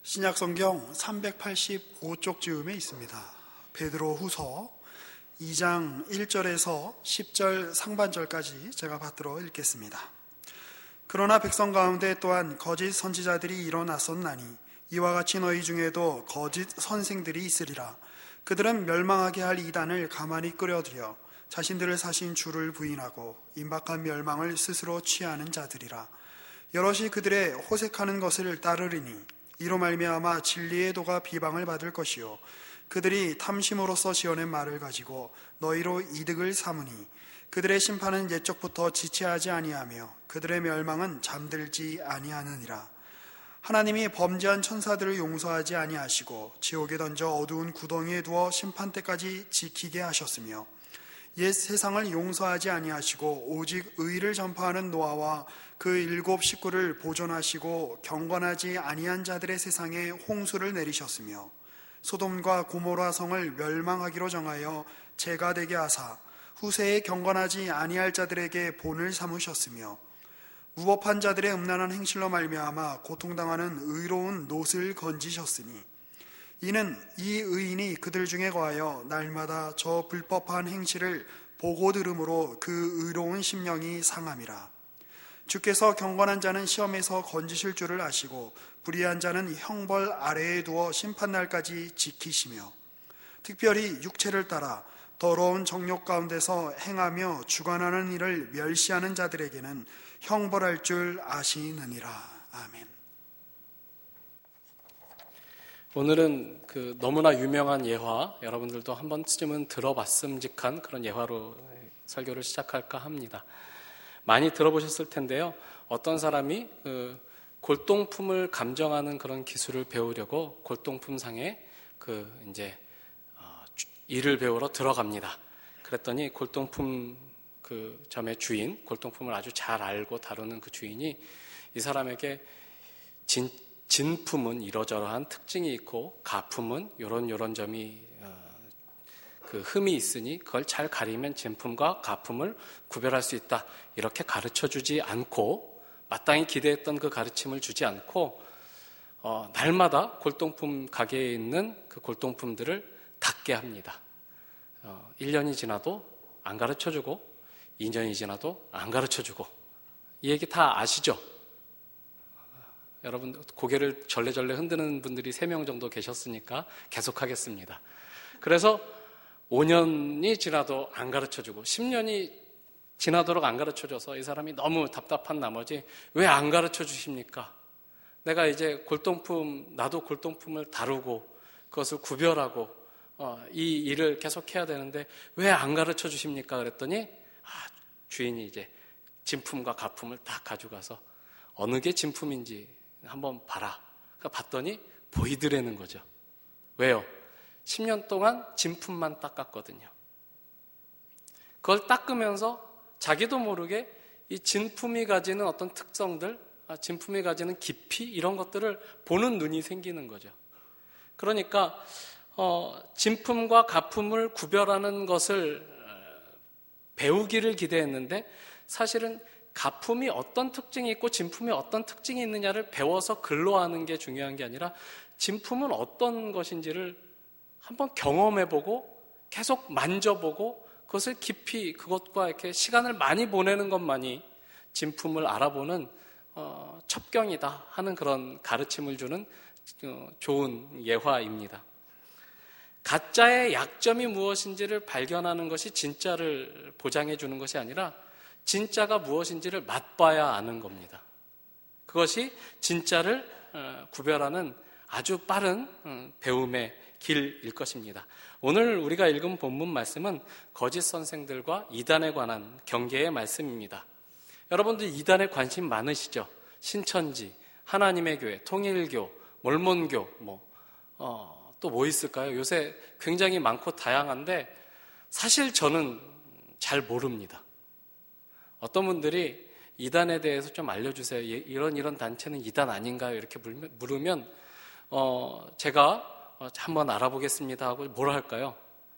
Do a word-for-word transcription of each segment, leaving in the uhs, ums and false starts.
신약성경 삼백팔십오 쪽 즈음에 있습니다. 베드로후서 이 장 일 절에서 십 절 상반절까지 제가 받들어 읽겠습니다. 그러나 백성 가운데 또한 거짓 선지자들이 일어났었나니 이와 같이 너희 중에도 거짓 선생들이 있으리라. 그들은 멸망하게 할 이단을 가만히 끌어들여 자신들을 사신 주를 부인하고 임박한 멸망을 스스로 취하는 자들이라. 여럿이 그들의 호색하는 것을 따르리니 이로 말미암아 진리의 도가 비방을 받을 것이요 그들이 탐심으로써 지어낸 말을 가지고 너희로 이득을 삼으니 그들의 심판은 옛적부터 지체하지 아니하며 그들의 멸망은 잠들지 아니하느니라. 하나님이 범죄한 천사들을 용서하지 아니하시고 지옥에 던져 어두운 구덩이에 두어 심판 때까지 지키게 하셨으며 옛 세상을 용서하지 아니하시고 오직 의를 전파하는 노아와 그 일곱 식구를 보존하시고 경건하지 아니한 자들의 세상에 홍수를 내리셨으며 소돔과 고모라 성을 멸망하기로 정하여 재가 되게 하사 후세에 경건하지 아니할 자들에게 본을 삼으셨으며 무법한 자들의 음란한 행실로 말미암아 고통당하는 의로운 놋을 건지셨으니 이는 이 의인이 그들 중에 거하여 날마다 저 불법한 행실을 보고 들음으로 그 의로운 심령이 상함이라. 주께서 경건한 자는 시험에서 건지실 줄을 아시고 불의한 자는 형벌 아래에 두어 심판날까지 지키시며 특별히 육체를 따라 더러운 정욕 가운데서 행하며 주관하는 일을 멸시하는 자들에게는 형벌할 줄 아시느니라. 아멘. 오늘은 그 너무나 유명한 예화, 여러분들도 한 번쯤은 들어봤음직한 그런 예화로 설교를 시작할까 합니다. 많이 들어보셨을 텐데요. 어떤 사람이 그 골동품을 감정하는 그런 기술을 배우려고 골동품상에 그 이제 어, 일을 배우러 들어갑니다. 그랬더니 골동품 그 점의 주인, 골동품을 아주 잘 알고 다루는 그 주인이 이 사람에게 진 진품은 이러저러한 특징이 있고 가품은 요런 요런 점이 어, 그 흠이 있으니 그걸 잘 가리면 진품과 가품을 구별할 수 있다. 이렇게 가르쳐주지 않고 마땅히 기대했던 그 가르침을 주지 않고 어, 날마다 골동품 가게에 있는 그 골동품들을 닦게 합니다. 어, 일 년이 지나도 안 가르쳐주고 이 년이 지나도 안 가르쳐주고 이 얘기 다 아시죠? 여러분 고개를 절레절레 흔드는 분들이 세 명 정도 계셨으니까 계속하겠습니다. 그래서 오 년이 지나도 안 가르쳐주고 십 년이 지나도록 안 가르쳐줘서 이 사람이 너무 답답한 나머지 왜 안 가르쳐주십니까? 내가 이제 골동품, 나도 골동품을 다루고 그것을 구별하고 어, 이 일을 계속해야 되는데 왜 안 가르쳐주십니까? 그랬더니 아, 주인이 이제 진품과 가품을 딱 가져가서 어느 게 진품인지 한번 봐라. 그러니까 봤더니 보이더라는 거죠. 왜요? 십 년 동안 진품만 닦았거든요. 그걸 닦으면서 자기도 모르게 이 진품이 가지는 어떤 특성들, 진품이 가지는 깊이 이런 것들을 보는 눈이 생기는 거죠. 그러니까 어, 진품과 가품을 구별하는 것을 배우기를 기대했는데 사실은 가품이 어떤 특징이 있고 진품이 어떤 특징이 있느냐를 배워서 글로 하는 게 중요한 게 아니라 진품은 어떤 것인지를 한번 경험해보고 계속 만져보고 그것을 깊이 그것과 이렇게 시간을 많이 보내는 것만이 진품을 알아보는 어, 첩경이다 하는 그런 가르침을 주는 어, 좋은 예화입니다. 가짜의 약점이 무엇인지를 발견하는 것이 진짜를 보장해 주는 것이 아니라 진짜가 무엇인지를 맛봐야 아는 겁니다. 그것이 진짜를 구별하는 아주 빠른 배움의 길일 것입니다. 오늘 우리가 읽은 본문 말씀은 거짓 선생들과 이단에 관한 경계의 말씀입니다. 여러분들 이단에 관심 많으시죠? 신천지, 하나님의 교회, 통일교, 몰몬교, 뭐, 어, 또 뭐 있을까요? 요새 굉장히 많고 다양한데 사실 저는 잘 모릅니다. 어떤 분들이 이단에 대해서 좀 알려주세요. 이런 이런 단체는 이단 아닌가요? 이렇게 물으면 어, 제가 한번 알아보겠습니다 하고 뭘 할까요?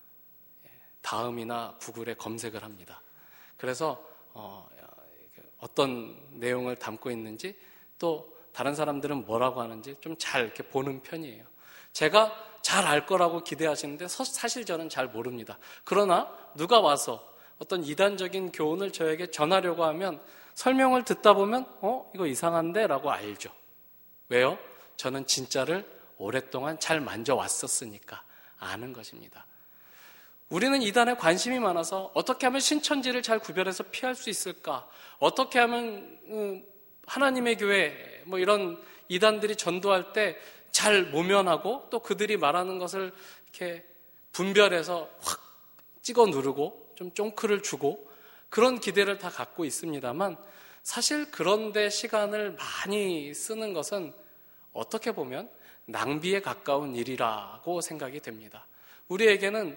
다음이나 구글에 검색을 합니다. 그래서 어, 어떤 내용을 담고 있는지 또 다른 사람들은 뭐라고 하는지 좀 잘 이렇게 보는 편이에요. 제가 잘 알 거라고 기대하시는데 사실 저는 잘 모릅니다. 그러나 누가 와서 어떤 이단적인 교훈을 저에게 전하려고 하면 설명을 듣다 보면 어? 이거 이상한데? 라고 알죠. 왜요? 저는 진짜를 오랫동안 잘 만져왔었으니까 아는 것입니다. 우리는 이단에 관심이 많아서 어떻게 하면 신천지를 잘 구별해서 피할 수 있을까? 어떻게 하면 하나님의 교회 뭐 이런 이단들이 전도할 때 잘 모면하고 또 그들이 말하는 것을 이렇게 분별해서 확 찍어 누르고 좀 쫑크를 주고 그런 기대를 다 갖고 있습니다만 사실 그런데 시간을 많이 쓰는 것은 어떻게 보면 낭비에 가까운 일이라고 생각이 됩니다. 우리에게는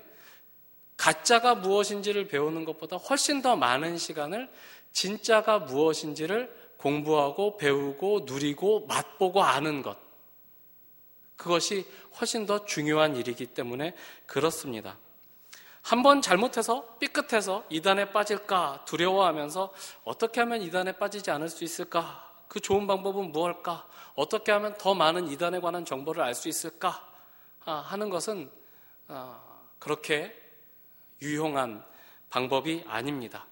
가짜가 무엇인지를 배우는 것보다 훨씬 더 많은 시간을 진짜가 무엇인지를 공부하고 배우고 누리고 맛보고 아는 것, 그것이 훨씬 더 중요한 일이기 때문에 그렇습니다. 한번 잘못해서 삐끗해서 이단에 빠질까 두려워하면서 어떻게 하면 이단에 빠지지 않을 수 있을까? 그 좋은 방법은 무엇일까? 어떻게 하면 더 많은 이단에 관한 정보를 알 수 있을까? 하는 것은 그렇게 유용한 방법이 아닙니다.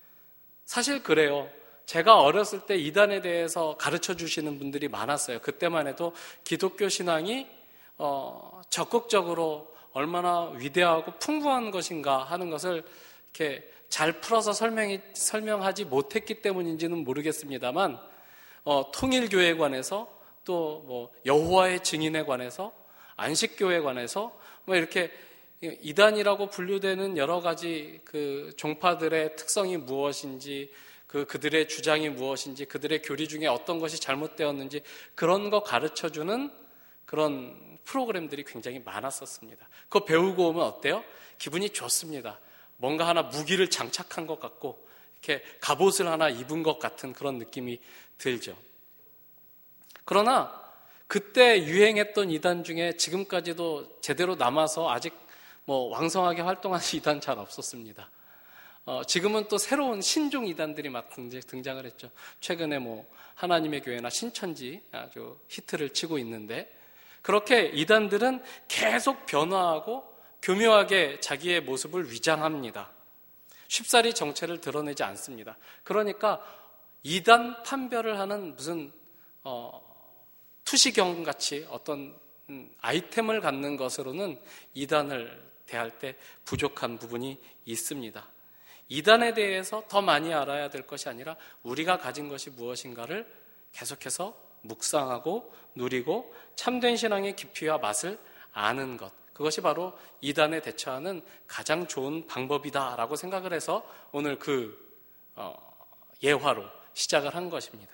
사실 그래요. 제가 어렸을 때 이단에 대해서 가르쳐 주시는 분들이 많았어요. 그때만 해도 기독교 신앙이 어, 적극적으로 얼마나 위대하고 풍부한 것인가 하는 것을 이렇게 잘 풀어서 설명이, 설명하지 못했기 때문인지는 모르겠습니다만 어, 통일교회에 관해서 또 뭐 여호와의 증인에 관해서 안식교회에 관해서 뭐 이렇게 이단이라고 분류되는 여러 가지 그 종파들의 특성이 무엇인지 그 그들의 주장이 무엇인지 그들의 교리 중에 어떤 것이 잘못되었는지 그런 거 가르쳐주는 그런 프로그램들이 굉장히 많았었습니다. 그거 배우고 오면 어때요? 기분이 좋습니다. 뭔가 하나 무기를 장착한 것 같고 이렇게 갑옷을 하나 입은 것 같은 그런 느낌이 들죠. 그러나 그때 유행했던 이단 중에 지금까지도 제대로 남아서 아직 뭐 왕성하게 활동하는 이단 잘 없었습니다. 어, 지금은 또 새로운 신종 이단들이 막 등장을 했죠. 최근에 뭐 하나님의 교회나 신천지 아주 히트를 치고 있는데 그렇게 이단들은 계속 변화하고 교묘하게 자기의 모습을 위장합니다. 쉽사리 정체를 드러내지 않습니다. 그러니까 이단 판별을 하는 무슨 어, 투시경 같이 어떤 음, 아이템을 갖는 것으로는 이단을 대할 때 부족한 부분이 있습니다. 이단에 대해서 더 많이 알아야 될 것이 아니라 우리가 가진 것이 무엇인가를 계속해서 묵상하고 누리고 참된 신앙의 깊이와 맛을 아는 것, 그것이 바로 이단에 대처하는 가장 좋은 방법이다라고 생각을 해서 오늘 그 어, 예화로 시작을 한 것입니다.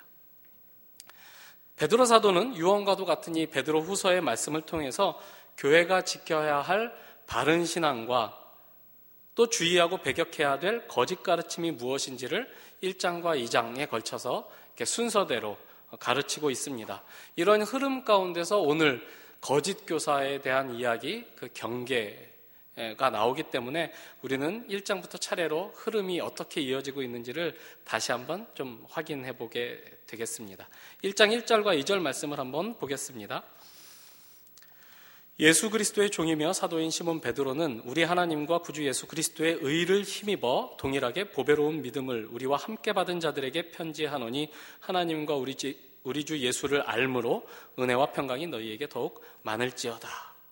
베드로 사도는 유언과도 같은 이 베드로 후서의 말씀을 통해서 교회가 지켜야 할 바른 신앙과 또 주의하고 배격해야 될 거짓 가르침이 무엇인지를 일 장과 이 장에 걸쳐서 이렇게 순서대로 가르치고 있습니다. 이런 흐름 가운데서 오늘 거짓 교사에 대한 이야기, 그 경계가 나오기 때문에 우리는 일 장부터 차례로 흐름이 어떻게 이어지고 있는지를 다시 한번 좀 확인해 보게 되겠습니다. 일 장 일 절과 이 절 말씀을 한번 보겠습니다. 예수 그리스도의 종이며 사도인 시몬 베드로는 우리 하나님과 구주 예수 그리스도의 의를 힘입어 동일하게 보배로운 믿음을 우리와 함께 받은 자들에게 편지하노니 하나님과 우리 주, 우리 주 예수를 알므로 은혜와 평강이 너희에게 더욱 많을지어다.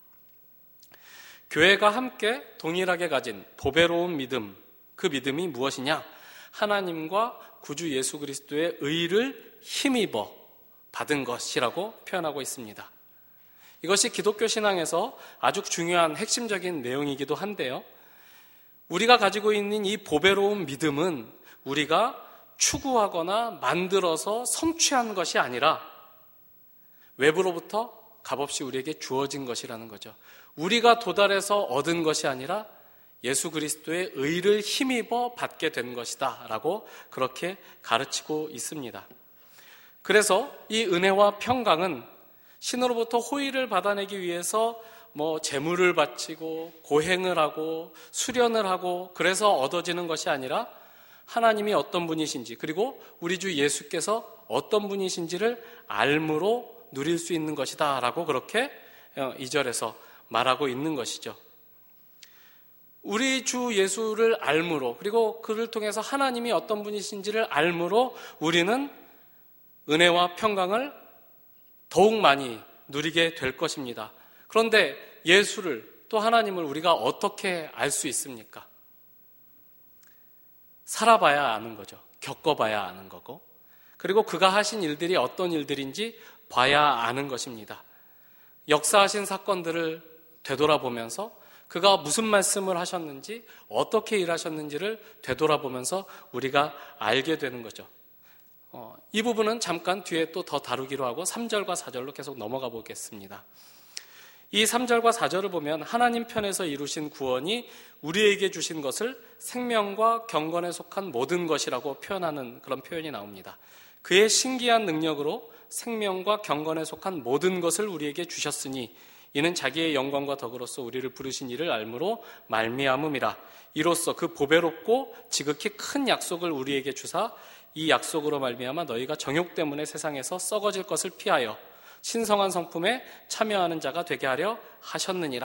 교회가 함께 동일하게 가진 보배로운 믿음, 그 믿음이 무엇이냐? 하나님과 구주 예수 그리스도의 의를 힘입어 받은 것이라고 표현하고 있습니다. 이것이 기독교 신앙에서 아주 중요한 핵심적인 내용이기도 한데요. 우리가 가지고 있는 이 보배로운 믿음은 우리가 추구하거나 만들어서 성취한 것이 아니라 외부로부터 값없이 우리에게 주어진 것이라는 거죠. 우리가 도달해서 얻은 것이 아니라 예수 그리스도의 의를 힘입어 받게 된 것이다 라고 그렇게 가르치고 있습니다. 그래서 이 은혜와 평강은 신으로부터 호의를 받아내기 위해서 뭐 재물을 바치고 고행을 하고 수련을 하고 그래서 얻어지는 것이 아니라 하나님이 어떤 분이신지 그리고 우리 주 예수께서 어떤 분이신지를 알므로 누릴 수 있는 것이다 라고 그렇게 이 절에서 말하고 있는 것이죠. 우리 주 예수를 알므로, 그리고 그를 통해서 하나님이 어떤 분이신지를 알므로 우리는 은혜와 평강을 더욱 많이 누리게 될 것입니다. 그런데 예수를, 또 하나님을 우리가 어떻게 알 수 있습니까? 살아봐야 아는 거죠. 겪어봐야 아는 거고, 그리고 그가 하신 일들이 어떤 일들인지 봐야 아는 것입니다. 역사하신 사건들을 되돌아보면서 그가 무슨 말씀을 하셨는지, 어떻게 일하셨는지를 되돌아보면서 우리가 알게 되는 거죠. 어, 이 부분은 잠깐 뒤에 또 더 다루기로 하고 삼 절과 사 절로 계속 넘어가 보겠습니다. 이 삼 절과 사 절을 보면 하나님 편에서 이루신 구원이 우리에게 주신 것을 생명과 경건에 속한 모든 것이라고 표현하는 그런 표현이 나옵니다. 그의 신기한 능력으로 생명과 경건에 속한 모든 것을 우리에게 주셨으니 이는 자기의 영광과 덕으로서 우리를 부르신 이를 알므로 말미암음이라. 이로써 그 보배롭고 지극히 큰 약속을 우리에게 주사 이 약속으로 말미암아 너희가 정욕 때문에 세상에서 썩어질 것을 피하여 신성한 성품에 참여하는 자가 되게 하려 하셨느니라.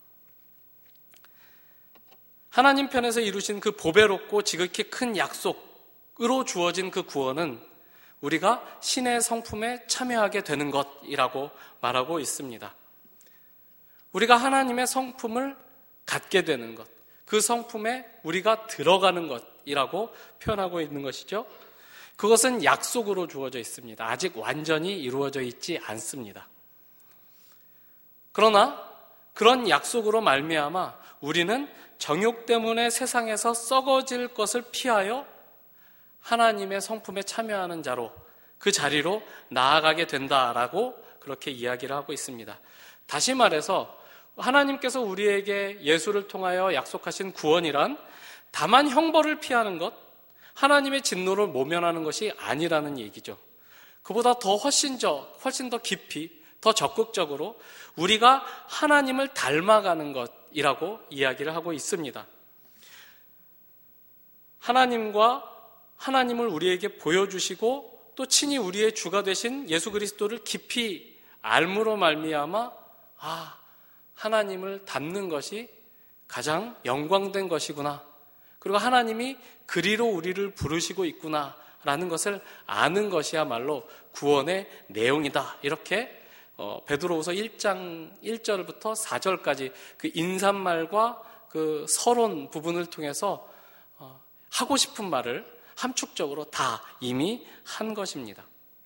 하나님 편에서 이루신 그 보배롭고 지극히 큰 약속으로 주어진 그 구원은 우리가 신의 성품에 참여하게 되는 것이라고 말하고 있습니다. 우리가 하나님의 성품을 갖게 되는 것, 그 성품에 우리가 들어가는 것이라고 표현하고 있는 것이죠. 그것은 약속으로 주어져 있습니다. 아직 완전히 이루어져 있지 않습니다. 그러나 그런 약속으로 말미암아 우리는 정욕 때문에 세상에서 썩어질 것을 피하여 하나님의 성품에 참여하는 자로 그 자리로 나아가게 된다라고 그렇게 이야기를 하고 있습니다. 다시 말해서 하나님께서 우리에게 예수를 통하여 약속하신 구원이란 다만 형벌을 피하는 것, 하나님의 진노를 모면하는 것이 아니라는 얘기죠. 그보다 더 훨씬 더, 훨씬 더 깊이, 더 적극적으로 우리가 하나님을 닮아가는 것이라고 이야기를 하고 있습니다. 하나님과 하나님을 우리에게 보여주시고 또 친히 우리의 주가 되신 예수 그리스도를 깊이 알므로 말미암아 아, 하나님을 닮는 것이 가장 영광된 것이구나. 그리고 하나님이 그리로 우리를 부르시고 있구나라는 것을 아는 것이야말로 구원의 내용이다. 이렇게 어, 베드로후서 일 장 일 절부터 사 절까지 그 인사말과 그 서론 부분을 통해서 어, 하고 싶은 말을 함축적으로 다 이미 한 것입니다.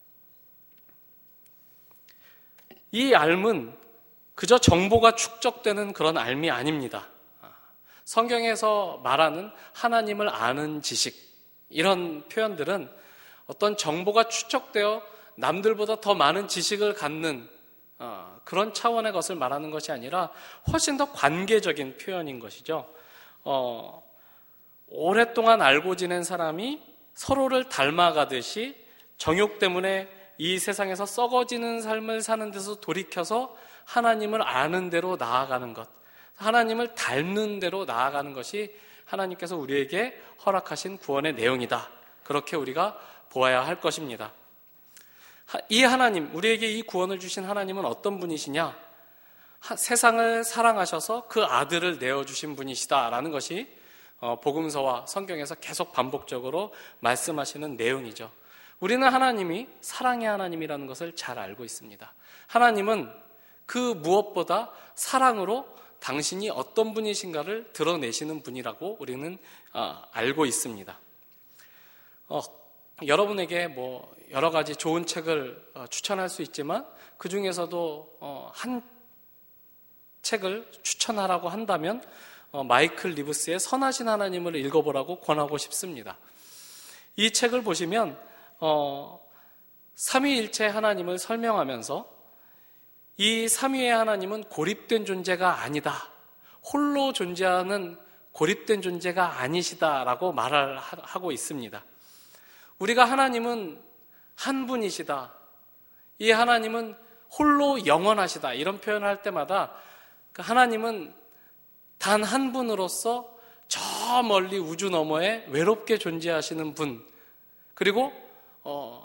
이 알은 그저 정보가 축적되는 그런 알미 아닙니다. 성경에서 말하는 하나님을 아는 지식, 이런 표현들은 어떤 정보가 축적되어 남들보다 더 많은 지식을 갖는 그런 차원의 것을 말하는 것이 아니라 훨씬 더 관계적인 표현인 것이죠. 어, 오랫동안 알고 지낸 사람이 서로를 닮아가듯이 정욕 때문에 이 세상에서 썩어지는 삶을 사는 데서 돌이켜서 하나님을 아는 대로 나아가는 것, 하나님을 닮는 대로 나아가는 것이 하나님께서 우리에게 허락하신 구원의 내용이다. 그렇게 우리가 보아야 할 것입니다. 이 하나님, 우리에게 이 구원을 주신 하나님은 어떤 분이시냐? 세상을 사랑하셔서 그 아들을 내어주신 분이시다라는 것이 복음서와 성경에서 계속 반복적으로 말씀하시는 내용이죠. 우리는 하나님이 사랑의 하나님이라는 것을 잘 알고 있습니다. 하나님은 그 무엇보다 사랑으로 당신이 어떤 분이신가를 드러내시는 분이라고 우리는 알고 있습니다. 어, 여러분에게 뭐 여러 가지 좋은 책을 추천할 수 있지만 그 중에서도 한 책을 추천하라고 한다면 마이클 리브스의 선하신 하나님을 읽어보라고 권하고 싶습니다. 이 책을 보시면 어, 삼위일체 하나님을 설명하면서 이 삼위의 하나님은 고립된 존재가 아니다. 홀로 존재하는 고립된 존재가 아니시다라고 말을 하고 있습니다. 우리가 하나님은 한 분이시다. 이 하나님은 홀로 영원하시다. 이런 표현을 할 때마다 그 하나님은 단 한 분으로서 저 멀리 우주 너머에 외롭게 존재하시는 분, 그리고 어,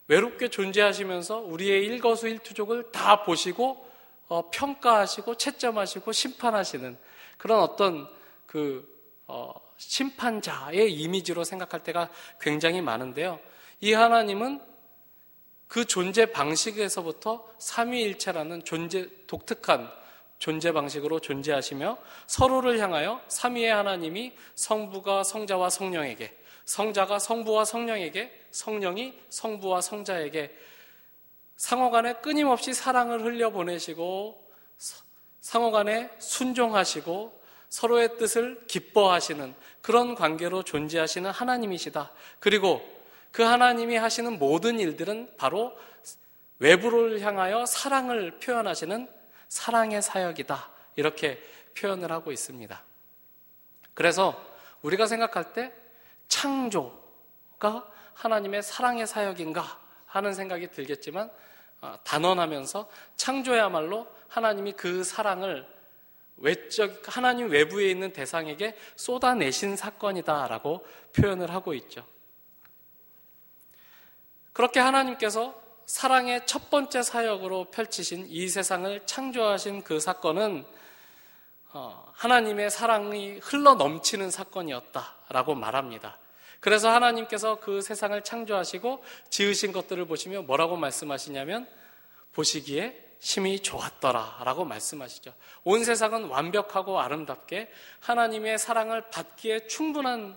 외롭게 존재하시면서 우리의 일거수일투족을 다 보시고 어, 평가하시고 채점하시고 심판하시는 그런 어떤 그 어, 심판자의 이미지로 생각할 때가 굉장히 많은데요. 이 하나님은 그 존재 방식에서부터 삼위일체라는 존재 독특한 존재 방식으로 존재하시며 서로를 향하여 삼위의 하나님이 성부가 성자와 성령에게, 성자가 성부와 성령에게, 성령이 성부와 성자에게 상호간에 끊임없이 사랑을 흘려보내시고 상호간에 순종하시고 서로의 뜻을 기뻐하시는 그런 관계로 존재하시는 하나님이시다. 그리고 그 하나님이 하시는 모든 일들은 바로 외부를 향하여 사랑을 표현하시는 사랑의 사역이다. 이렇게 표현을 하고 있습니다. 그래서 우리가 생각할 때 창조가 하나님의 사랑의 사역인가 하는 생각이 들겠지만 단언하면서 창조야말로 하나님이 그 사랑을 외적, 하나님 외부에 있는 대상에게 쏟아내신 사건이다라고 표현을 하고 있죠. 그렇게 하나님께서 사랑의 첫 번째 사역으로 펼치신 이 세상을 창조하신 그 사건은 하나님의 사랑이 흘러 넘치는 사건이었다라고 말합니다. 그래서 하나님께서 그 세상을 창조하시고 지으신 것들을 보시며 뭐라고 말씀하시냐면 보시기에 심히 좋았더라 라고 말씀하시죠. 온 세상은 완벽하고 아름답게 하나님의 사랑을 받기에 충분한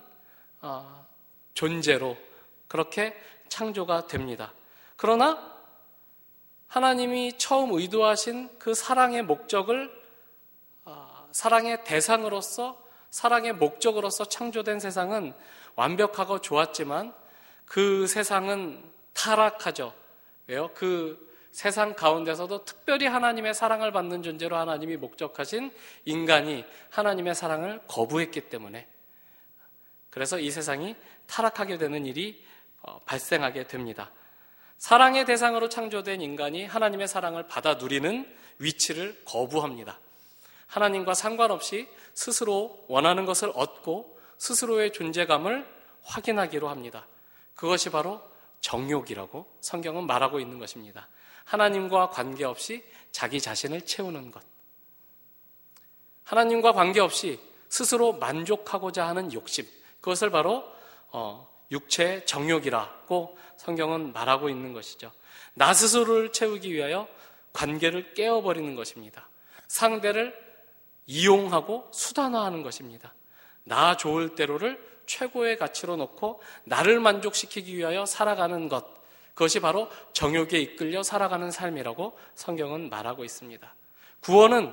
존재로 그렇게 창조가 됩니다. 그러나 하나님이 처음 의도하신 그 사랑의 목적을 사랑의 대상으로서 사랑의 목적으로서 창조된 세상은 완벽하고 좋았지만 그 세상은 타락하죠. 왜요? 그 세상 가운데서도 특별히 하나님의 사랑을 받는 존재로 하나님이 목적하신 인간이 하나님의 사랑을 거부했기 때문에 그래서 이 세상이 타락하게 되는 일이 발생하게 됩니다. 사랑의 대상으로 창조된 인간이 하나님의 사랑을 받아 누리는 위치를 거부합니다. 하나님과 상관없이 스스로 원하는 것을 얻고 스스로의 존재감을 확인하기로 합니다. 그것이 바로 정욕이라고 성경은 말하고 있는 것입니다. 하나님과 관계없이 자기 자신을 채우는 것. 하나님과 관계없이 스스로 만족하고자 하는 욕심. 그것을 바로 어, 육체의 정욕이라고 성경은 말하고 있는 것이죠. 나 스스로를 채우기 위하여 관계를 깨어버리는 것입니다. 상대를 이용하고 수단화하는 것입니다. 나 좋을 대로를 최고의 가치로 놓고 나를 만족시키기 위하여 살아가는 것, 그것이 바로 정욕에 이끌려 살아가는 삶이라고 성경은 말하고 있습니다. 구원은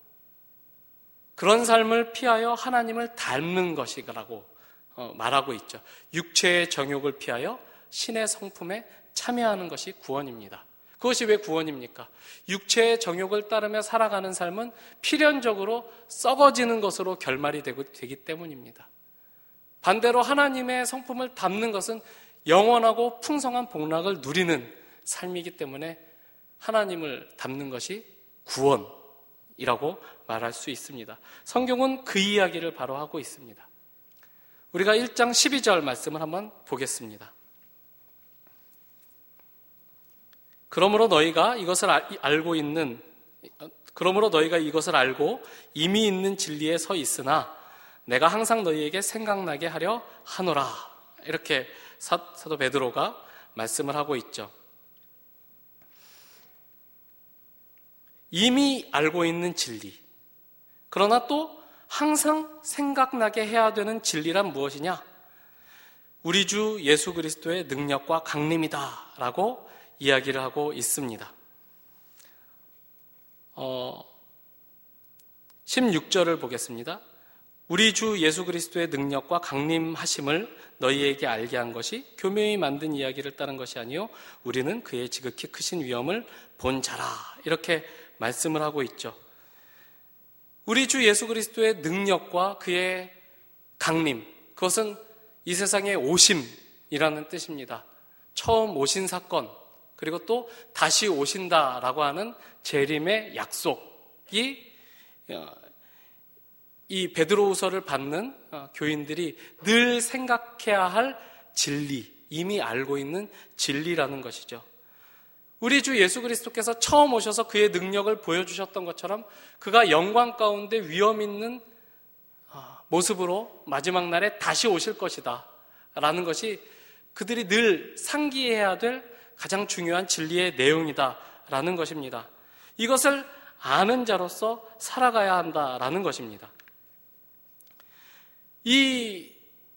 그런 삶을 피하여 하나님을 닮는 것이라고 말하고 있죠. 육체의 정욕을 피하여 신의 성품에 참여하는 것이 구원입니다. 그것이 왜 구원입니까? 육체의 정욕을 따르며 살아가는 삶은 필연적으로 썩어지는 것으로 결말이 되기 때문입니다. 반대로 하나님의 성품을 담는 것은 영원하고 풍성한 복락을 누리는 삶이기 때문에 하나님을 담는 것이 구원이라고 말할 수 있습니다. 성경은 그 이야기를 바로 하고 있습니다. 우리가 일 장 십이 절 말씀을 한번 보겠습니다. 그러므로 너희가 이것을 알고 있는 그러므로 너희가 이것을 알고 이미 있는 진리에 서 있으나 내가 항상 너희에게 생각나게 하려 하노라. 이렇게 사도 베드로가 말씀을 하고 있죠. 이미 알고 있는 진리. 그러나 또 항상 생각나게 해야 되는 진리란 무엇이냐? 우리 주 예수 그리스도의 능력과 강림이다 라고 이야기를 하고 있습니다. 어, 십육 절을 보겠습니다. 우리 주 예수 그리스도의 능력과 강림하심을 너희에게 알게 한 것이 교묘히 만든 이야기를 따른 것이 아니요 우리는 그의 지극히 크신 위엄을 본 자라. 이렇게 말씀을 하고 있죠. 우리 주 예수 그리스도의 능력과 그의 강림, 그것은 이 세상의 오심이라는 뜻입니다. 처음 오신 사건, 그리고 또 다시 오신다라고 하는 재림의 약속이 이 베드로후서를 받는 교인들이 늘 생각해야 할 진리, 이미 알고 있는 진리라는 것이죠. 우리 주 예수 그리스도께서 처음 오셔서 그의 능력을 보여주셨던 것처럼 그가 영광 가운데 위엄 있는 모습으로 마지막 날에 다시 오실 것이다 라는 것이 그들이 늘 상기해야 될 가장 중요한 진리의 내용이다 라는 것입니다. 이것을 아는 자로서 살아가야 한다라는 것입니다. 이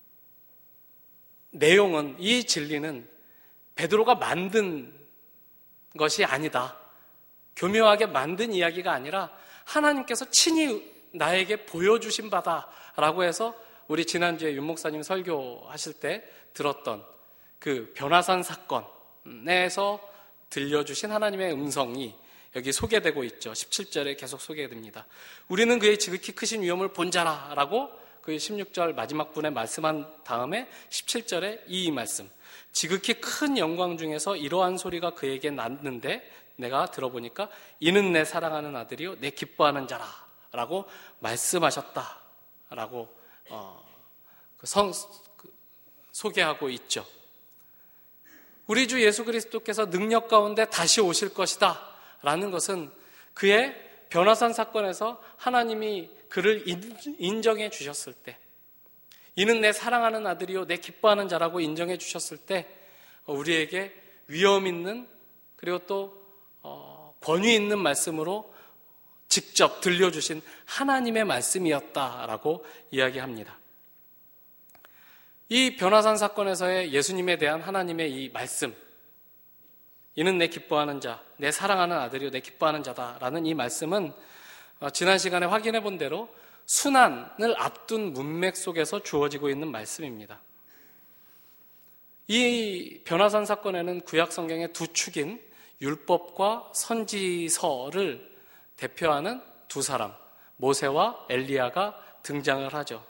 내용은, 이 진리는 베드로가 만든 것이 아니다. 교묘하게 만든 이야기가 아니라 하나님께서 친히 나에게 보여주신 바다라고 해서 우리 지난주에 윤 목사님 설교하실 때 들었던 그 변화산 사건에서 들려주신 하나님의 음성이 여기 소개되고 있죠. 십칠 절에 계속 소개됩니다. 우리는 그의 지극히 크신 위엄을 본 자라라고 그 십육 절 마지막 분에 말씀한 다음에 십칠 절에 이 말씀, 지극히 큰 영광 중에서 이러한 소리가 그에게 났는데 내가 들어보니까 이는 내 사랑하는 아들이요 내 기뻐하는 자라 라고 말씀하셨다라고 어, 그 성, 그 소개하고 있죠. 우리 주 예수 그리스도께서 능력 가운데 다시 오실 것이다 라는 것은 그의 변화산 사건에서 하나님이 그를 인정해 주셨을 때, 이는 내 사랑하는 아들이요 내 기뻐하는 자라고 인정해 주셨을 때 우리에게 위엄 있는, 그리고 또 어, 권위 있는 말씀으로 직접 들려주신 하나님의 말씀이었다라고 이야기합니다. 이 변화산 사건에서의 예수님에 대한 하나님의 이 말씀, 이는 내 기뻐하는 자, 내 사랑하는 아들이요 내 기뻐하는 자다라는 이 말씀은 지난 시간에 확인해 본 대로 순환을 앞둔 문맥 속에서 주어지고 있는 말씀입니다. 이 변화산 사건에는 구약 성경의 두 축인 율법과 선지서를 대표하는 두 사람, 모세와 엘리야가 등장을 하죠.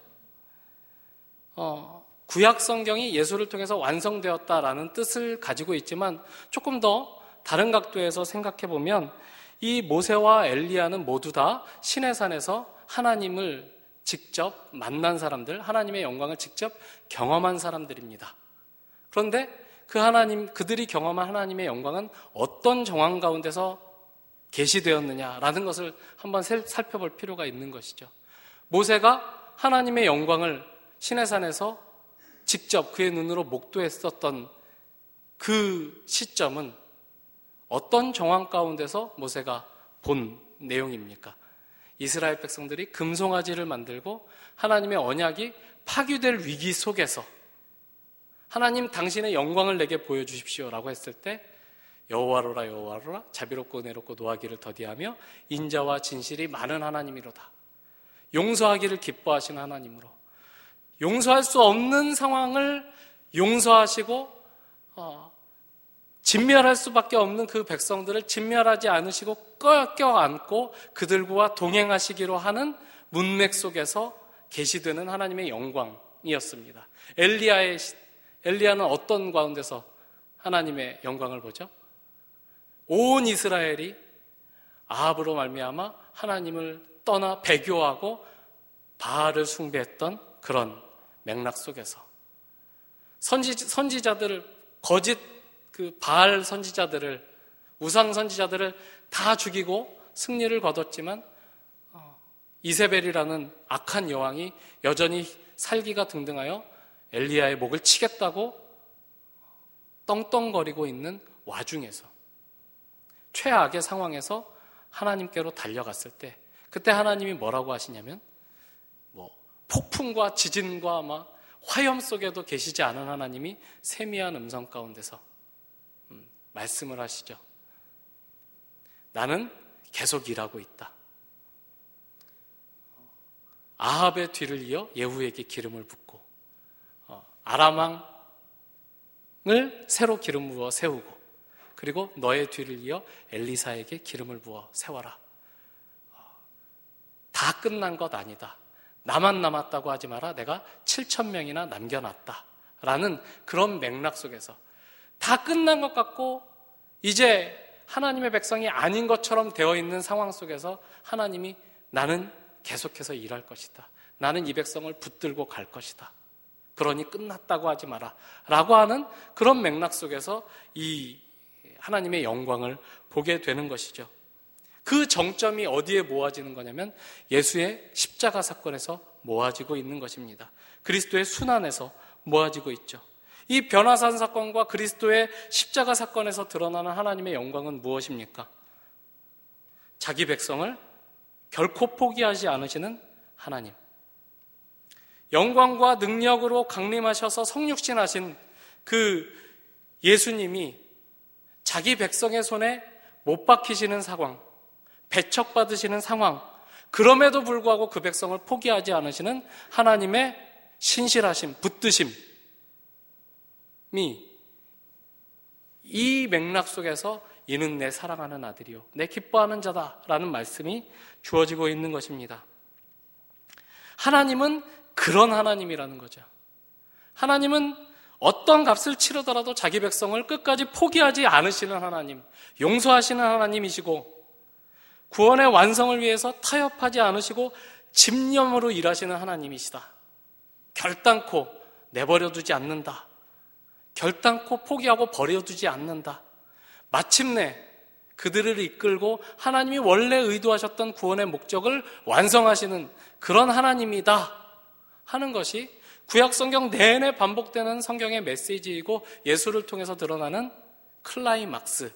어, 구약 성경이 예수를 통해서 완성되었다라는 뜻을 가지고 있지만 조금 더 다른 각도에서 생각해 보면 이 모세와 엘리야는 모두 다 시내산에서 하나님을 직접 만난 사람들, 하나님의 영광을 직접 경험한 사람들입니다. 그런데 그 하나님, 그들이 경험한 하나님의 영광은 어떤 정황 가운데서 계시되었느냐라는 것을 한번 살펴볼 필요가 있는 것이죠. 모세가 하나님의 영광을 시내산에서 직접 그의 눈으로 목도했었던 그 시점은 어떤 정황 가운데서 모세가 본 내용입니까? 이스라엘 백성들이 금송아지를 만들고 하나님의 언약이 파괴될 위기 속에서 하나님 당신의 영광을 내게 보여주십시오라고 했을 때 여호와로라 여호와로라 자비롭고 은혜롭고 노하기를 더디하며 인자와 진실이 많은 하나님이로다. 용서하기를 기뻐하시는 하나님으로 용서할 수 없는 상황을 용서하시고 어, 진멸할 수밖에 없는 그 백성들을 진멸하지 않으시고 껴안고 그들과 동행하시기로 하는 문맥 속에서 계시되는 하나님의 영광이었습니다. 엘리야의 엘리야는 어떤 가운데서 하나님의 영광을 보죠? 온 이스라엘이 아합으로 말미암아 하나님을 떠나 배교하고 바알을 숭배했던 그런 맥락 속에서 선지, 선지자들을 거짓 그 바알 선지자들을 우상 선지자들을 다 죽이고 승리를 거뒀지만 어, 이세벨이라는 악한 여왕이 여전히 살기가 등등하여 엘리야의 목을 치겠다고 떵떵거리고 있는 와중에서 최악의 상황에서 하나님께로 달려갔을 때 그때 하나님이 뭐라고 하시냐면 뭐 폭풍과 지진과 막 화염 속에도 계시지 않은 하나님이 세미한 음성 가운데서 음, 말씀을 하시죠. 나는 계속 일하고 있다. 아합의 뒤를 이어 예후에게 기름을 붓고 어, 아람 왕을 새로 기름 부어 세우고 그리고 너의 뒤를 이어 엘리사에게 기름을 부어 세워라. 어, 다 끝난 것 아니다. 나만 남았다고 하지 마라. 내가 칠천 명이나 남겨놨다. 라는 그런 맥락 속에서 다 끝난 것 같고 이제 하나님의 백성이 아닌 것처럼 되어 있는 상황 속에서 하나님이 나는 계속해서 일할 것이다. 나는 이 백성을 붙들고 갈 것이다. 그러니 끝났다고 하지 마라 라고 하는 그런 맥락 속에서 이 하나님의 영광을 보게 되는 것이죠. 그 정점이 어디에 모아지는 거냐면 예수의 십자가 사건에서 모아지고 있는 것입니다. 그리스도의 순환에서 모아지고 있죠. 이 변화산 사건과 그리스도의 십자가 사건에서 드러나는 하나님의 영광은 무엇입니까? 자기 백성을 결코 포기하지 않으시는 하나님, 영광과 능력으로 강림하셔서 성육신하신 그 예수님이 자기 백성의 손에 못 박히시는 상황, 배척받으시는 상황, 그럼에도 불구하고 그 백성을 포기하지 않으시는 하나님의 신실하심, 붙드심이 이 맥락 속에서 이는 내 사랑하는 아들이요 내 기뻐하는 자다라는 말씀이 주어지고 있는 것입니다. 하나님은 그런 하나님이라는 거죠. 하나님은 어떤 값을 치르더라도 자기 백성을 끝까지 포기하지 않으시는 하나님, 용서하시는 하나님이시고 구원의 완성을 위해서 타협하지 않으시고 집념으로 일하시는 하나님이시다. 결단코 내버려두지 않는다. 결단코 포기하고 버려두지 않는다. 마침내 그들을 이끌고 하나님이 원래 의도하셨던 구원의 목적을 완성하시는 그런 하나님이다 하는 것이 구약성경 내내 반복되는 성경의 메시지이고 예수를 통해서 드러나는 클라이막스,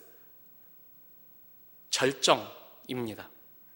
절정입니다.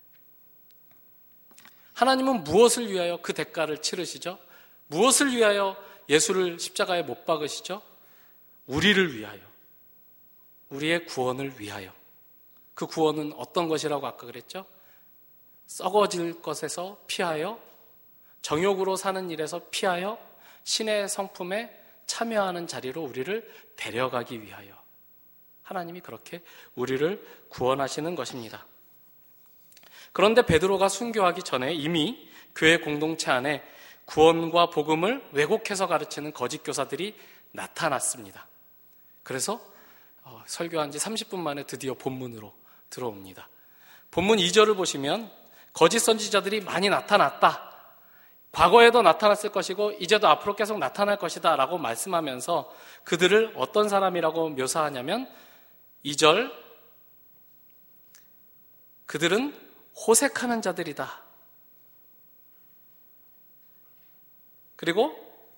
하나님은 무엇을 위하여 그 대가를 치르시죠? 무엇을 위하여 예수를 십자가에 못 박으시죠? 우리를 위하여, 우리의 구원을 위하여. 그 구원은 어떤 것이라고 아까 그랬죠? 썩어질 것에서 피하여, 정욕으로 사는 일에서 피하여 신의 성품에 참여하는 자리로 우리를 데려가기 위하여 하나님이 그렇게 우리를 구원하시는 것입니다. 그런데 베드로가 순교하기 전에 이미 교회 공동체 안에 구원과 복음을 왜곡해서 가르치는 거짓 교사들이 나타났습니다. 그래서 설교한 지 삼십 분 만에 드디어 본문으로 들어옵니다. 본문 이 절을 보시면 거짓 선지자들이 많이 나타났다. 과거에도 나타났을 것이고 이제도 앞으로 계속 나타날 것이다 라고 말씀하면서 그들을 어떤 사람이라고 묘사하냐면 이 절, 그들은 호색하는 자들이다. 그리고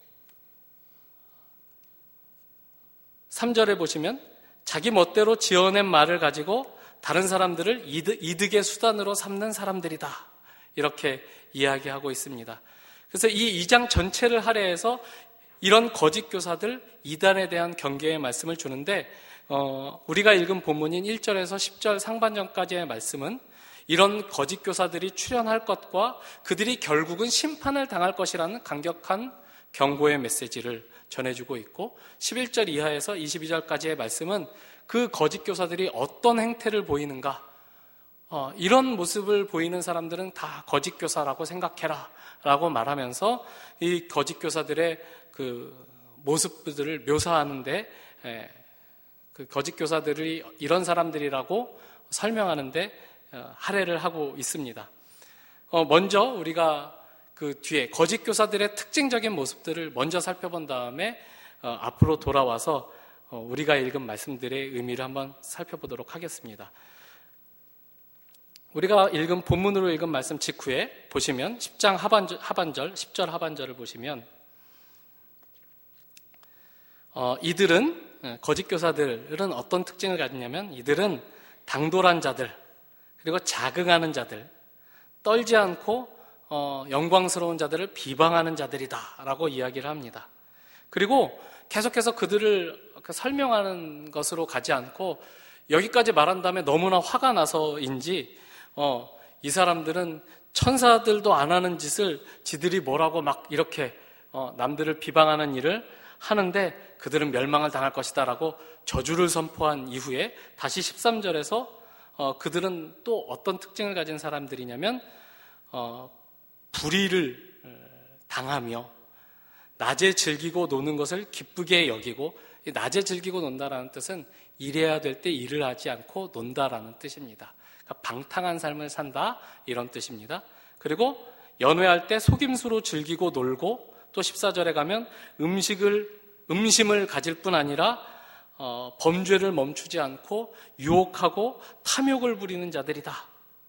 삼 절에 보시면 자기 멋대로 지어낸 말을 가지고 다른 사람들을 이득, 이득의 수단으로 삼는 사람들이다. 이렇게 이야기하고 있습니다. 그래서 이 이 장 전체를 할애해서 이런 거짓 교사들, 이단에 대한 경계의 말씀을 주는데 어, 우리가 읽은 본문인 일 절에서 십 절 상반절까지의 말씀은 이런 거짓 교사들이 출현할 것과 그들이 결국은 심판을 당할 것이라는 강력한 경고의 메시지를 전해주고 있고 십일 절 이하에서 이십이 절까지의 말씀은 그 거짓 교사들이 어떤 행태를 보이는가, 어, 이런 모습을 보이는 사람들은 다 거짓 교사라고 생각해라 라고 말하면서 이 거짓 교사들의 그 모습들을 묘사하는데 에, 그 거짓 교사들이 이런 사람들이라고 설명하는데 어, 할애를 하고 있습니다. 어, 먼저 우리가 그 뒤에 거짓 교사들의 특징적인 모습들을 먼저 살펴본 다음에 어, 앞으로 돌아와서 어, 우리가 읽은 말씀들의 의미를 한번 살펴보도록 하겠습니다. 우리가 읽은 본문으로 읽은 말씀 직후에 보시면 십 장 하반절, 하반절 십 절 하반절을 보시면 어, 이들은 거짓 교사들은 어떤 특징을 가지냐면 이들은 당돌한 자들, 그리고 자긍하는 자들, 떨지 않고 어, 영광스러운 자들을 비방하는 자들이다 라고 이야기를 합니다. 그리고 계속해서 그들을 설명하는 것으로 가지 않고 여기까지 말한 다음에 너무나 화가 나서인지 어, 이 사람들은 천사들도 안 하는 짓을 지들이 뭐라고 막 이렇게 어, 남들을 비방하는 일을 하는데 그들은 멸망을 당할 것이다 라고 저주를 선포한 이후에 다시 십삼 절에서 어, 그들은 또 어떤 특징을 가진 사람들이냐면 어, 불의를 당하며 낮에 즐기고 노는 것을 기쁘게 여기고, 낮에 즐기고 논다라는 뜻은 일해야 될 때 일을 하지 않고 논다라는 뜻입니다. 그러니까 방탕한 삶을 산다 이런 뜻입니다. 그리고 연회할 때 속임수로 즐기고 놀고 또 십사 절에 가면 음식을, 음심을 가질 뿐 아니라 어, 범죄를 멈추지 않고 유혹하고 탐욕을 부리는 자들이다.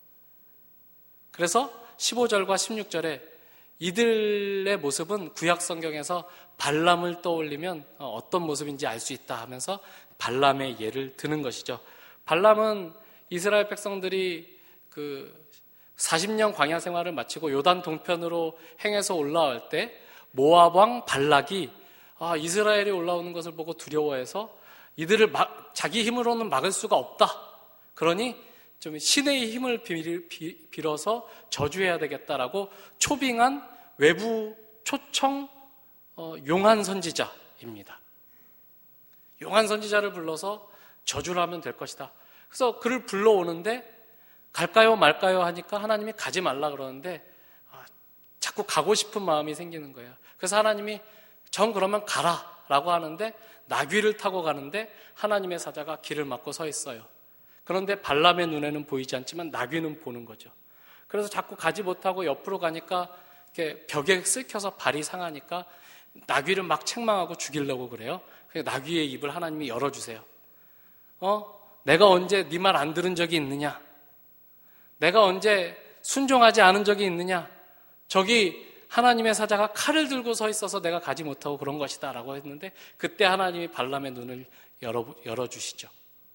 그래서 십오 절과 십육 절에 이들의 모습은 구약 성경에서 발람을 떠올리면 어떤 모습인지 알 수 있다 하면서 발람의 예를 드는 것이죠. 발람은 이스라엘 백성들이 그 사십 년 광야 생활을 마치고 요단 동편으로 행해서 올라올 때 모압 왕 발락이 아, 이스라엘이 올라오는 것을 보고 두려워해서 이들을 막, 자기 힘으로는 막을 수가 없다. 그러니 좀 신의 힘을 빌어서 저주해야 되겠다라고 초빙한 외부 초청 어, 용한 선지자입니다. 용한 선지자를 불러서 저주를 하면 될 것이다. 그래서 그를 불러오는데 갈까요 말까요 하니까 하나님이 가지 말라 그러는데 아, 자꾸 가고 싶은 마음이 생기는 거예요. 그래서 하나님이 전 그러면 가라 라고 하는데 나귀를 타고 가는데 하나님의 사자가 길을 막고 서 있어요. 그런데 발람의 눈에는 보이지 않지만 나귀는 보는 거죠. 그래서 자꾸 가지 못하고 옆으로 가니까 이렇게 벽에 쓸켜서 발이 상하니까 나귀를 막 책망하고 죽이려고 그래요. 그래서 나귀의 입을 하나님이 열어주세요. 어? 내가 언제 네 말 안 들은 적이 있느냐? 내가 언제 순종하지 않은 적이 있느냐? 저기 하나님의 사자가 칼을 들고 서 있어서 내가 가지 못하고 그런 것이다 라고 했는데 그때 하나님이 발람의 눈을 열어, 열어주시죠.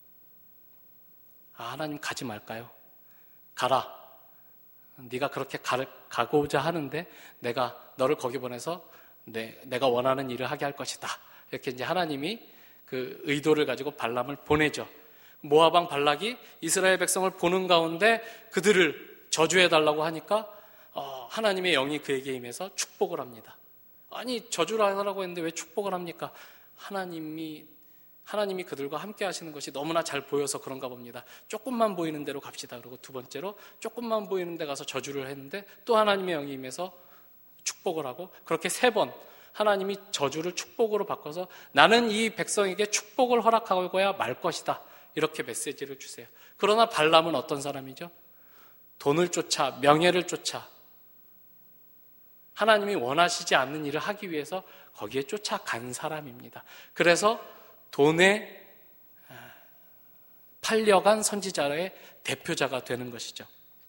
아, 하나님 가지 말까요? 가라. 네가 그렇게 가, 가고자 하는데 내가 너를 거기 보내서 내, 내가 원하는 일을 하게 할 것이다. 이렇게 이제 하나님이 그 의도를 가지고 발람을 보내죠. 모압 왕 발락이 이스라엘 백성을 보는 가운데 그들을 저주해달라고 하니까 어, 하나님의 영이 그에게 임해서 축복을 합니다. 아니 저주를 하라고 했는데 왜 축복을 합니까? 하나님이 하나님이 그들과 함께 하시는 것이 너무나 잘 보여서 그런가 봅니다. 조금만 보이는 대로 갑시다. 그리고 두 번째로 조금만 보이는 데 가서 저주를 했는데 또 하나님의 영이 임해서 축복을 하고 그렇게 세 번 하나님이 저주를 축복으로 바꿔서 나는 이 백성에게 축복을 허락하고야 말 것이다. 이렇게 메시지를 주세요. 그러나 발람은 어떤 사람이죠? 돈을 쫓아 명예를 쫓아 하나님이 원하시지 않는 일을 하기 위해서 거기에 쫓아간 사람입니다. 그래서 돈에 팔려간 선지자의 대표자가 되는 것이죠.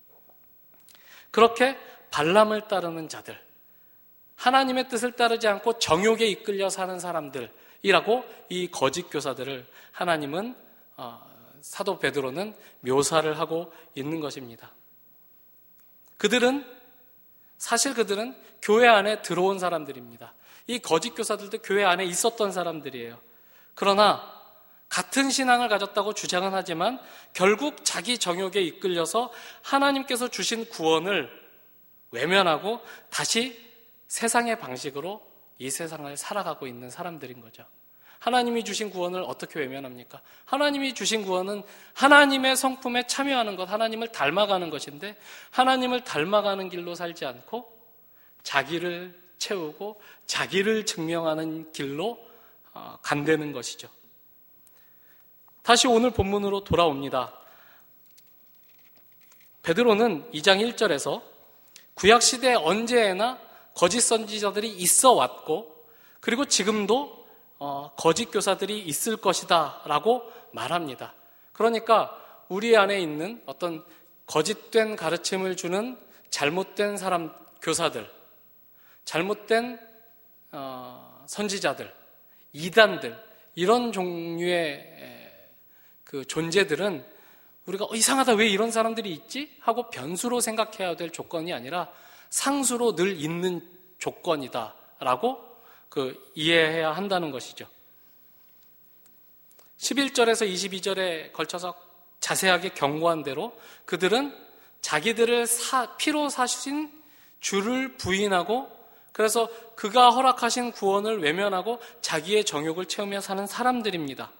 그렇게 발람을 따르는 자들, 하나님의 뜻을 따르지 않고 정욕에 이끌려 사는 사람들이라고 이 거짓 교사들을 하나님은 어, 사도 베드로는 묘사를 하고 있는 것입니다. 그들은 사실 그들은 교회 안에 들어온 사람들입니다. 이 거짓 교사들도 교회 안에 있었던 사람들이에요. 그러나 같은 신앙을 가졌다고 주장은 하지만 결국 자기 정욕에 이끌려서 하나님께서 주신 구원을 외면하고 다시 세상의 방식으로 이 세상을 살아가고 있는 사람들인 거죠. 하나님이 주신 구원을 어떻게 외면합니까? 하나님이 주신 구원은 하나님의 성품에 참여하는 것, 하나님을 닮아가는 것인데 하나님을 닮아가는 길로 살지 않고 자기를 채우고 자기를 증명하는 길로 간다는 것이죠. 다시 오늘 본문으로 돌아옵니다. 베드로는 이 장 일 절에서 구약시대에 언제나 거짓 선지자들이 있어 왔고 그리고 지금도 어, 거짓 교사들이 있을 것이다 라고 말합니다. 그러니까 우리 안에 있는 어떤 거짓된 가르침을 주는 잘못된 사람, 교사들, 잘못된 어, 선지자들, 이단들, 이런 종류의 그 존재들은 우리가 어, 이상하다 왜 이런 사람들이 있지? 하고 변수로 생각해야 될 조건이 아니라 상수로 늘 있는 조건이다 라고 그 이해해야 한다는 것이죠. 십일 절에서 이십이 절에 걸쳐서 자세하게 경고한 대로 그들은 자기들을 사, 피로 사신 주를 부인하고 그래서 그가 허락하신 구원을 외면하고 자기의 정욕을 채우며 사는 사람들입니다.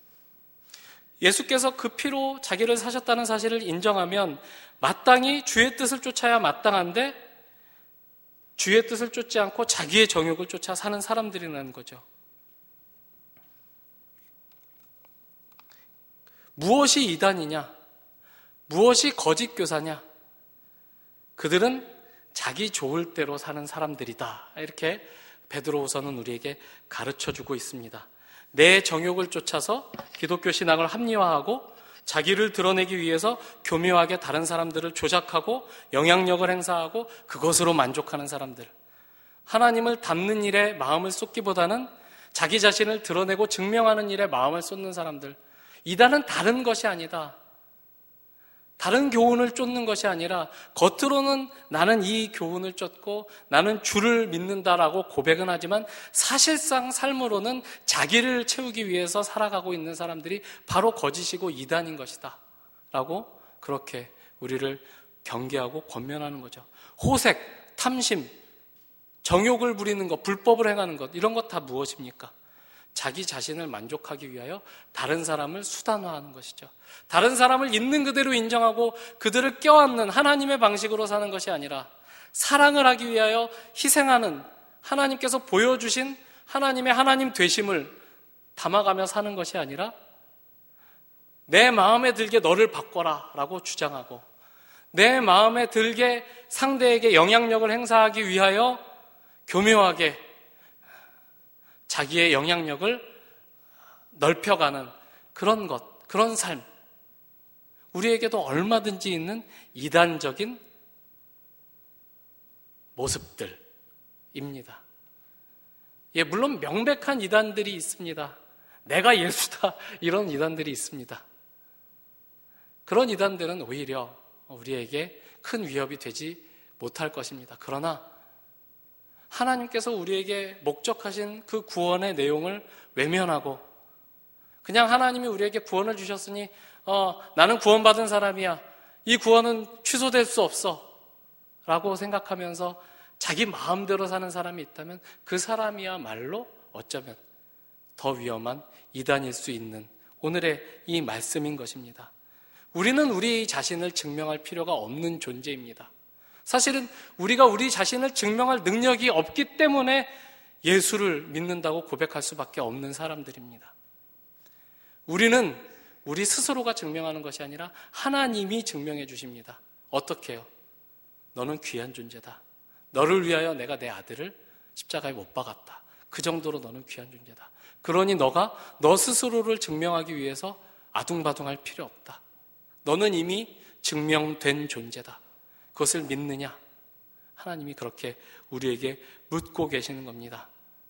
예수께서 그 피로 자기를 사셨다는 사실을 인정하면 마땅히 주의 뜻을 쫓아야 마땅한데 주의 뜻을 쫓지 않고 자기의 정욕을 쫓아 사는 사람들이라는 거죠. 무엇이 이단이냐? 무엇이 거짓 교사냐? 그들은 자기 좋을 대로 사는 사람들이다. 이렇게 베드로후서는 우리에게 가르쳐주고 있습니다. 내 정욕을 쫓아서 기독교 신앙을 합리화하고 자기를 드러내기 위해서 교묘하게 다른 사람들을 조작하고 영향력을 행사하고 그것으로 만족하는 사람들, 하나님을 닮는 일에 마음을 쏟기보다는 자기 자신을 드러내고 증명하는 일에 마음을 쏟는 사람들, 이단은 다른 것이 아니다. 다른 교훈을 쫓는 것이 아니라 겉으로는 나는 이 교훈을 쫓고 나는 주를 믿는다라고 고백은 하지만 사실상 삶으로는 자기를 채우기 위해서 살아가고 있는 사람들이 바로 거짓이고 이단인 것이다 라고 그렇게 우리를 경계하고 권면하는 거죠. 호색, 탐심, 정욕을 부리는 것, 불법을 행하는 것, 이런 것 다 무엇입니까? 자기 자신을 만족하기 위하여 다른 사람을 수단화하는 것이죠. 다른 사람을 있는 그대로 인정하고 그들을 껴안는 하나님의 방식으로 사는 것이 아니라 사랑을 하기 위하여 희생하는 하나님께서 보여주신 하나님의 하나님 되심을 담아가며 사는 것이 아니라 내 마음에 들게 너를 바꿔라 라고 주장하고 내 마음에 들게 상대에게 영향력을 행사하기 위하여 교묘하게 자기의 영향력을 넓혀가는 그런 것, 그런 삶, 우리에게도 얼마든지 있는 이단적인 모습들입니다. 예, 물론 명백한 이단들이 있습니다. 내가 예수다, 이런 이단들이 있습니다. 그런 이단들은 오히려 우리에게 큰 위협이 되지 못할 것입니다. 그러나 하나님께서 우리에게 목적하신 그 구원의 내용을 외면하고 그냥 하나님이 우리에게 구원을 주셨으니 어, 나는 구원받은 사람이야. 이 구원은 취소될 수 없어 라고 생각하면서 자기 마음대로 사는 사람이 있다면 그 사람이야말로 어쩌면 더 위험한 이단일 수 있는 오늘의 이 말씀인 것입니다. 우리는 우리 자신을 증명할 필요가 없는 존재입니다. 사실은 우리가 우리 자신을 증명할 능력이 없기 때문에 예수를 믿는다고 고백할 수밖에 없는 사람들입니다. 우리는 우리 스스로가 증명하는 것이 아니라 하나님이 증명해 주십니다. 어떻게 해요? 너는 귀한 존재다. 너를 위하여 내가 내 아들을 십자가에 못 박았다. 그 정도로 너는 귀한 존재다. 그러니 너가 너 스스로를 증명하기 위해서 아둥바둥할 필요 없다. 너는 이미 증명된 존재다. 그것을 믿느냐? 하나님이 그렇게 우리에게 묻고 계시는 겁니다.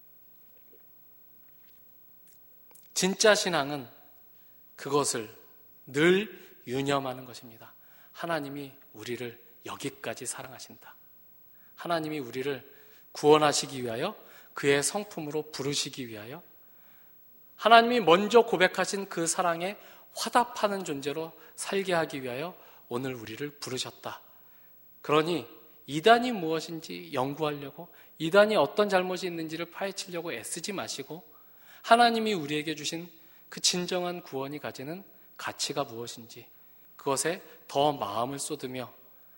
진짜 신앙은 그것을 늘 유념하는 것입니다. 하나님이 우리를 여기까지 사랑하신다. 하나님이 우리를 구원하시기 위하여 그의 성품으로 부르시기 위하여 하나님이 먼저 고백하신 그 사랑에 화답하는 존재로 살게 하기 위하여 오늘 우리를 부르셨다. 그러니 이단이 무엇인지 연구하려고 이단이 어떤 잘못이 있는지를 파헤치려고 애쓰지 마시고 하나님이 우리에게 주신 그 진정한 구원이 가지는 가치가 무엇인지 그것에 더 마음을 쏟으며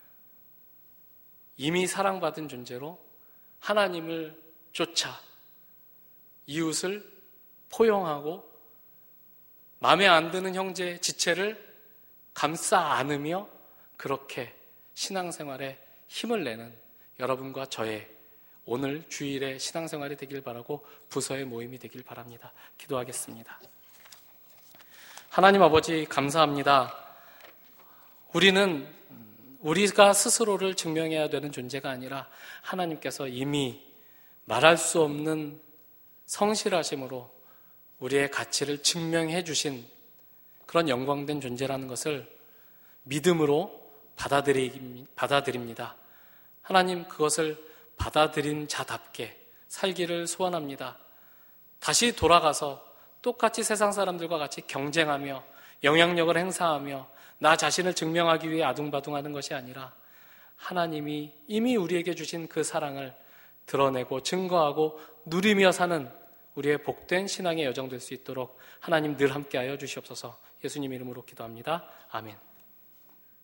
이미 사랑받은 존재로 하나님을 쫓아 이웃을 포용하고 마음에 안 드는 형제의 지체를 감싸 안으며 그렇게 신앙생활에 힘을 내는 여러분과 저의 오늘 주일의 신앙생활이 되길 바라고 부서의 모임이 되길 바랍니다. 기도하겠습니다. 하나님 아버지 감사합니다. 우리는 우리가 스스로를 증명해야 되는 존재가 아니라 하나님께서 이미 말할 수 없는 성실하심으로 우리의 가치를 증명해 주신 그런 영광된 존재라는 것을 믿음으로 받아들입니다. 하나님 그것을 받아들인 자답게 살기를 소원합니다. 다시 돌아가서 똑같이 세상 사람들과 같이 경쟁하며 영향력을 행사하며 나 자신을 증명하기 위해 아둥바둥하는 것이 아니라 하나님이 이미 우리에게 주신 그 사랑을 드러내고 증거하고 누리며 사는 우리의 복된 신앙의 여정 될 수 있도록 하나님 늘 함께하여 주시옵소서. 예수님 이름으로 기도합니다. 아멘.